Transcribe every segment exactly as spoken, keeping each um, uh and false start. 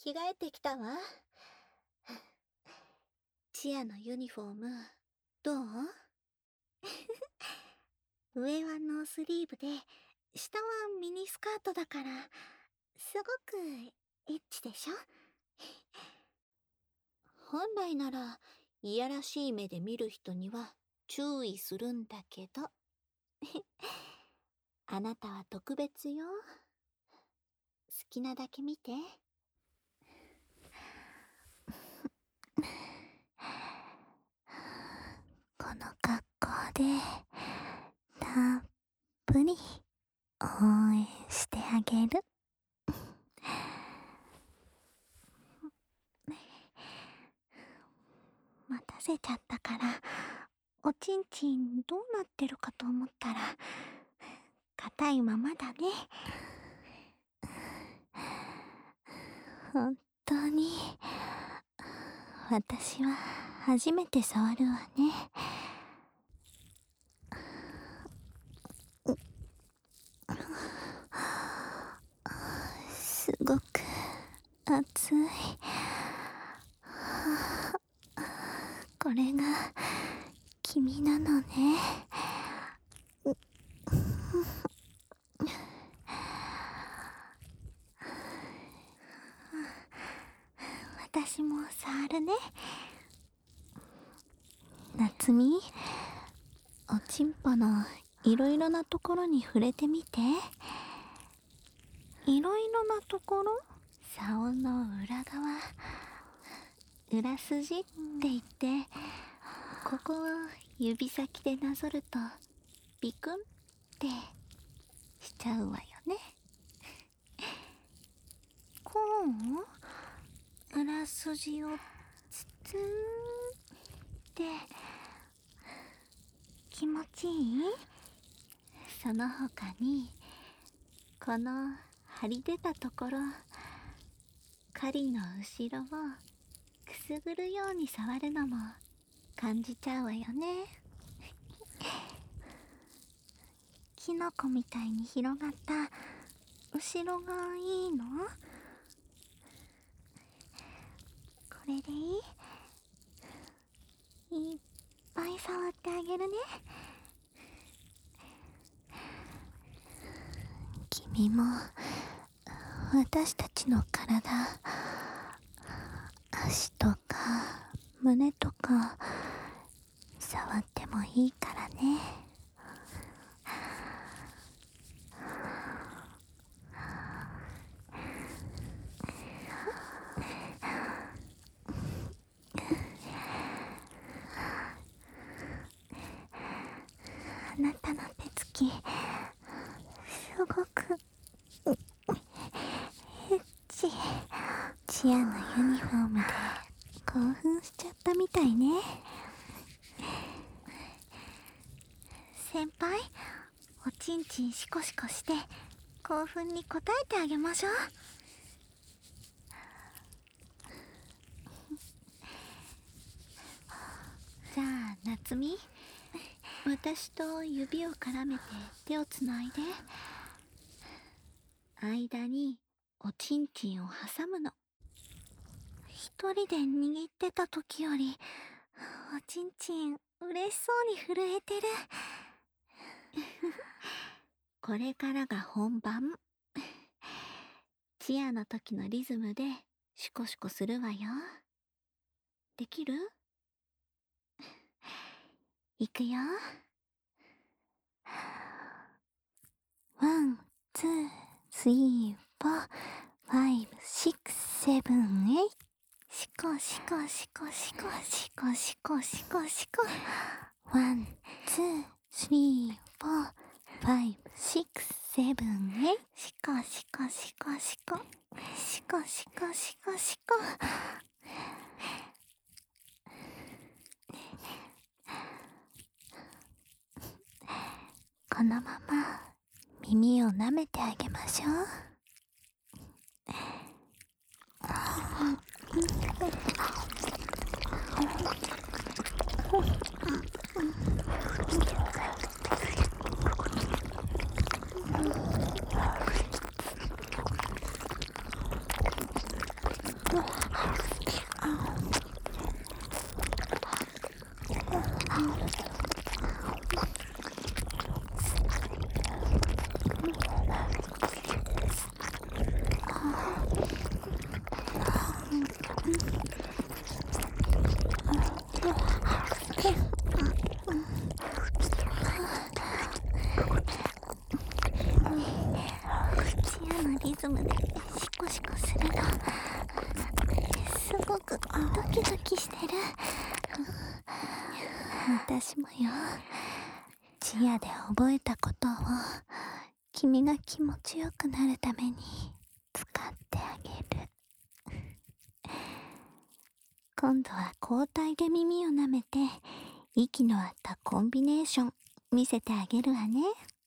着替えてきたわ。チアのユニフォーム、どう？上はノースリーブで、下はミニスカートだから、すごくエッチでしょ？本来なら、いやらしい目で見る人には注意するんだけど。あなたは特別よ。好きなだけ見て。この格好で、たっぷり応援してあげる。待たせちゃったから、おちんちんどうなってるかと思ったら、硬いままだね。本当に、私は初めて触るわね。すごく熱い。これが君なのね。私も触るね。夏美、おちんぽのいろいろなところに触れてみて。いろいろなところ？竿の裏側、裏筋って言って、ここを指先でなぞるとビクンってしちゃうわよね。こう裏筋をツツンって気持ちいい？その他にこの張り出たところ、狩りの後ろをくすぐるように触るのも感じちゃうわよね。キノコみたいに広がった後ろがいいの？これでいい？いっぱい触ってあげるね。君も私たちの体、足とか胸とか触ってもいいからね。あなたの手つき、すごくエッチ。チアのユニフォームで興奮しちゃったみたいね。先輩、おちんちんシコシコして興奮に応えてあげましょう。じゃあ夏美、私と指を絡めて手をつないで。間におちんちんを挟むの。一人で握ってた時よりおちんちん嬉しそうに震えてる。これからが本番。チアの時のリズムでシコシコするわよ。できる？いくよ。ワン、ツー、スリー、フォー、ファイブ、シックス、セブン、エイト。シコシコシコシコシコシコシコシコ。ワン、ツー、スリー、フォー、ファイブ、シックス、セブン、エイト。シコシコシコシコ。シコシコシコシコ。このまま耳を舐めてあげましょう。 リズムでシコシコするのすごくドキドキしてる。私もよ。チアで覚えたことを君が気持ちよくなるために使ってあげる。今度は交代で耳を舐めて息の合ったコンビネーション見せてあげるわね。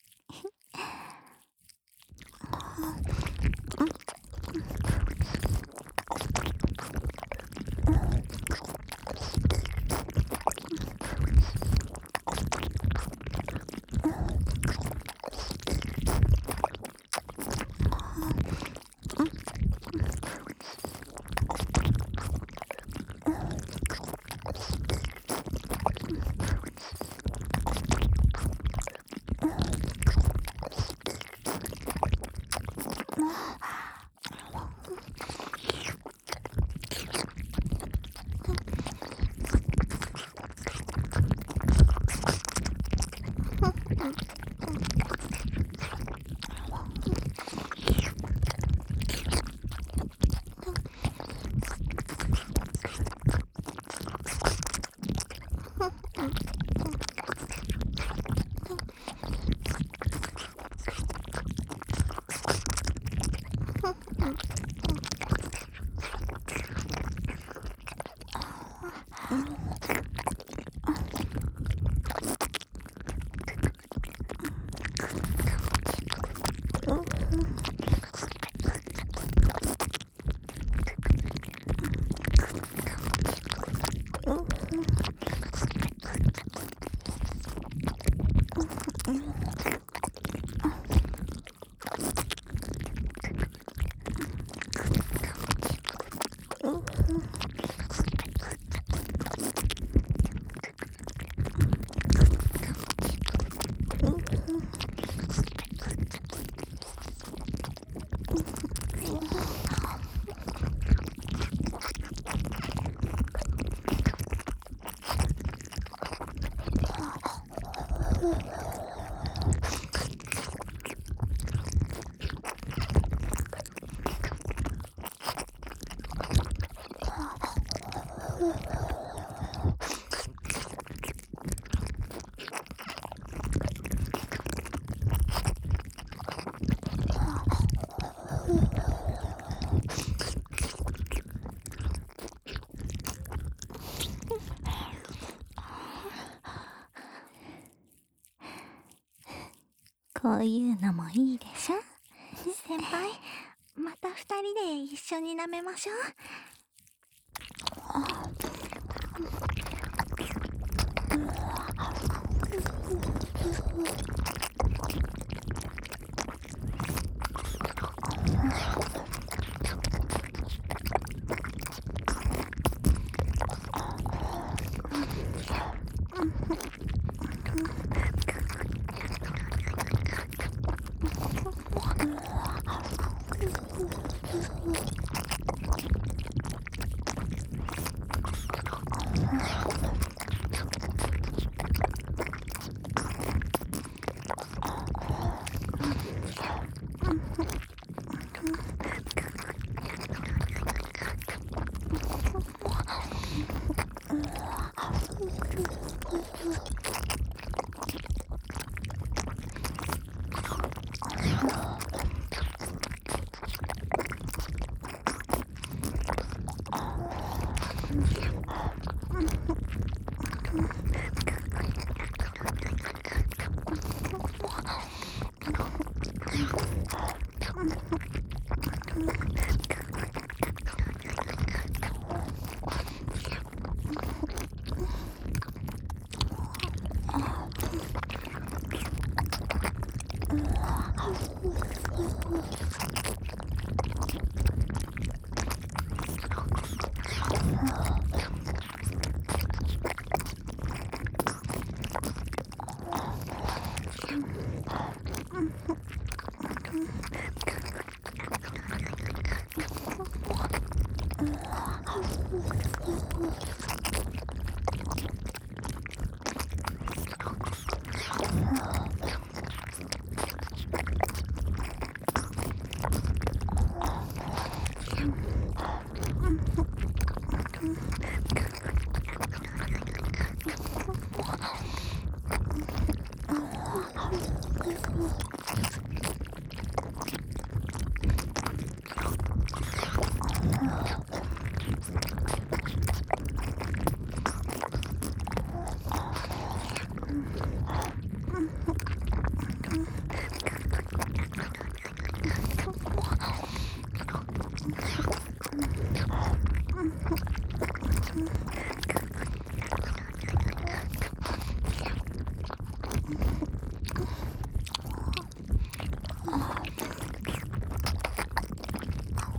こういうのもいいでしょ。先輩、また二人で一緒に舐めましょう。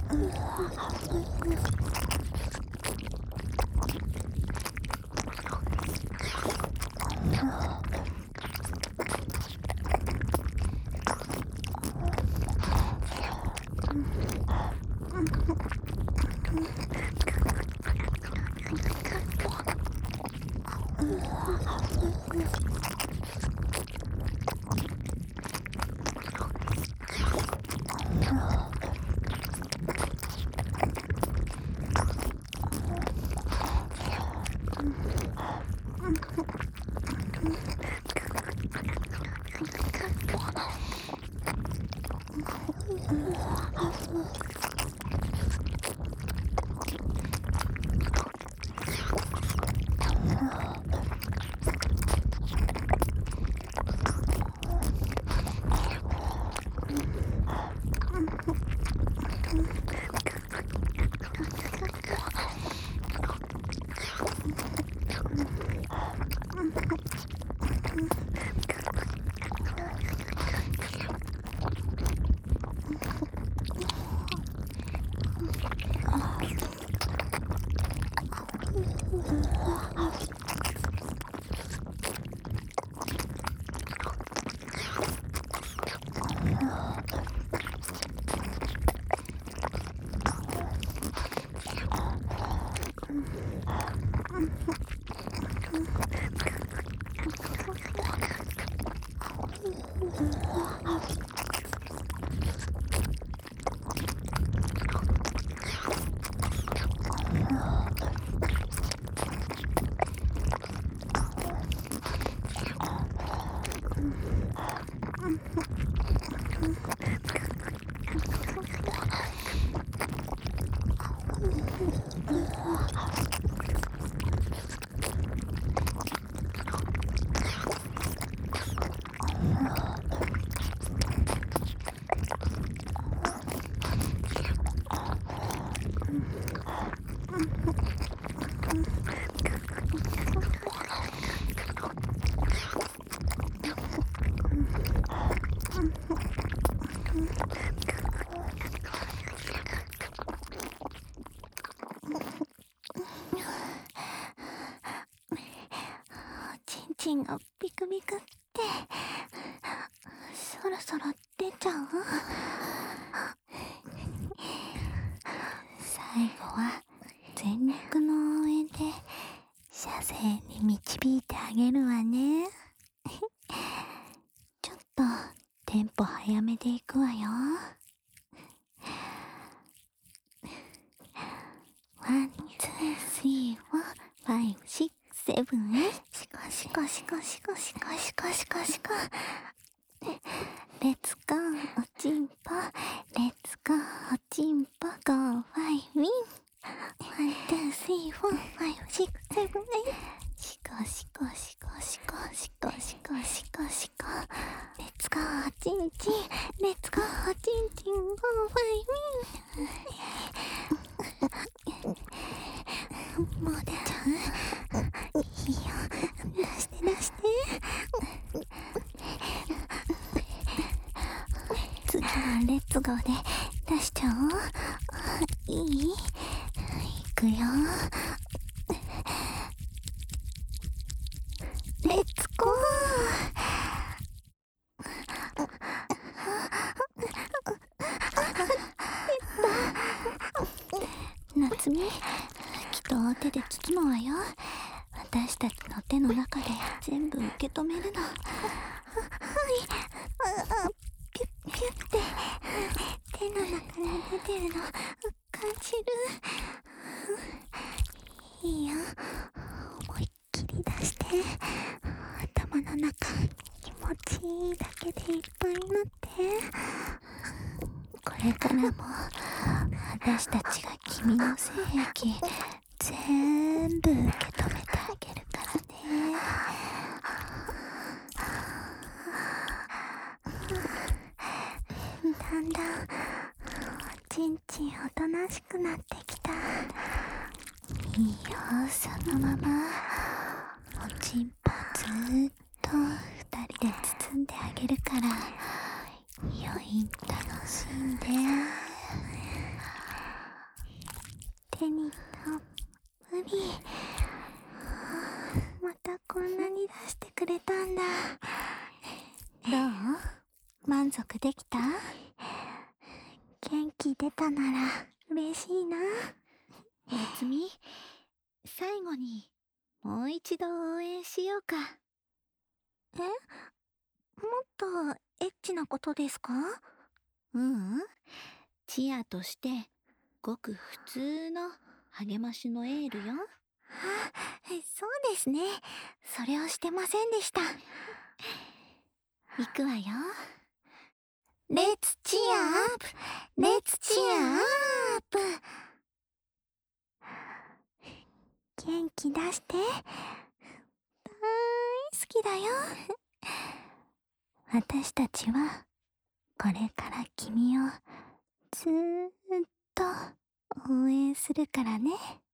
ちんがビクビクってそろそろ出ちゃう？最後は全力の応援で射精に導いてあげるわね。ちょっとテンポ早めでいくわよ。ワン、ツー、スリー、フォー、ファイブ、シックス、セブン、エイト。シコシコシコシコシコシコシコシコ。レッツゴーおちんぽ。レッツゴーおちんぽ。ゴーファイウィン。ワン、ツー、スリー、フォー、ファイブ、シックス、セブン、エイト。シコシコシコシコシコシコシコシコ。レッツゴーおちんちん。レッツゴーおちんちん。ゴーファイウィン。もう出ちゃう？いいよ。出して出して。次はレッツゴーで出しちゃおう。いい？いくよ。レッツゴー。夏美、きっと手で包むわよ。私たちの手の中で全部受け止めるの。はい。ピュッピュッて手の中で出てるの感じる。いいよ。思いっきり出して。頭の中気持ちいいだけでいっぱいになって。これからも私たちが君の精液全部受け止めてあげるからね。だんだんおちんちんおとなしくなってきた。いいよ、そのままおちんぽずーっと二人で包んであげるから余韻楽しんで。 できた？元気出たなら嬉しいな。 夏美、最後にもう一度応援しようか。 え？もっとエッチなことですか？ ううん、チアとしてごく普通の励ましのエールよ。 あ、そうですね。それをしてませんでした。 行くわよ。 レッツチアアップ！レッツチアアップ！元気出して。大好きだよ。私たちはこれから君をずーっと応援するからね。